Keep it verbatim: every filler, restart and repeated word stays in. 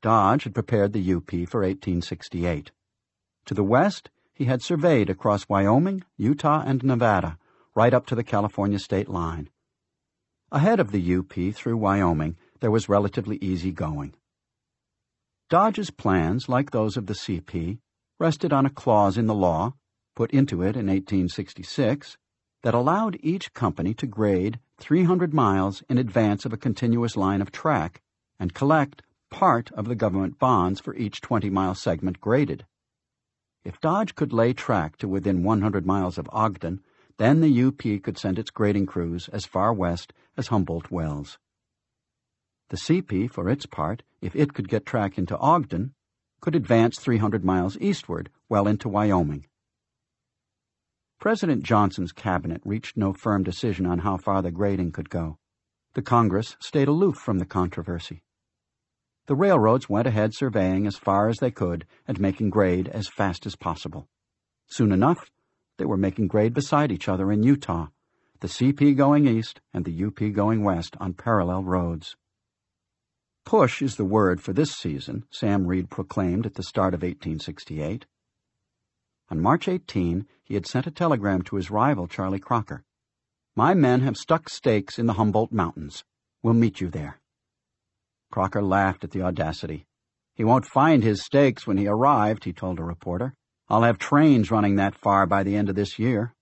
Dodge had prepared the U P for eighteen sixty-eight. To the west, he had surveyed across Wyoming, Utah, and Nevada, right up to the California state line. Ahead of the U P through Wyoming, there was relatively easy going. Dodge's plans, like those of the C P, rested on a clause in the law, put into it in eighteen sixty-six, that allowed each company to grade three hundred miles in advance of a continuous line of track and collect part of the government bonds for each twenty-mile segment graded. If Dodge could lay track to within one hundred miles of Ogden, then the U P could send its grading crews as far west as Humboldt Wells. The C P, for its part, if it could get track into Ogden, could advance three hundred miles eastward, well into Wyoming. President Johnson's cabinet reached no firm decision on how far the grading could go. The Congress stayed aloof from the controversy. The railroads went ahead surveying as far as they could and making grade as fast as possible. Soon enough, they were making grade beside each other in Utah, the C P going east and the U P going west on parallel roads. Push is the word for this season, Sam Reed proclaimed at the start of eighteen sixty-eight. On March eighteenth, he had sent a telegram to his rival, Charlie Crocker. "My men have stuck stakes in the Humboldt Mountains. We'll meet you there." Crocker laughed at the audacity. "He won't find his stakes when he arrived," he told a reporter. "I'll have trains running that far by the end of this year."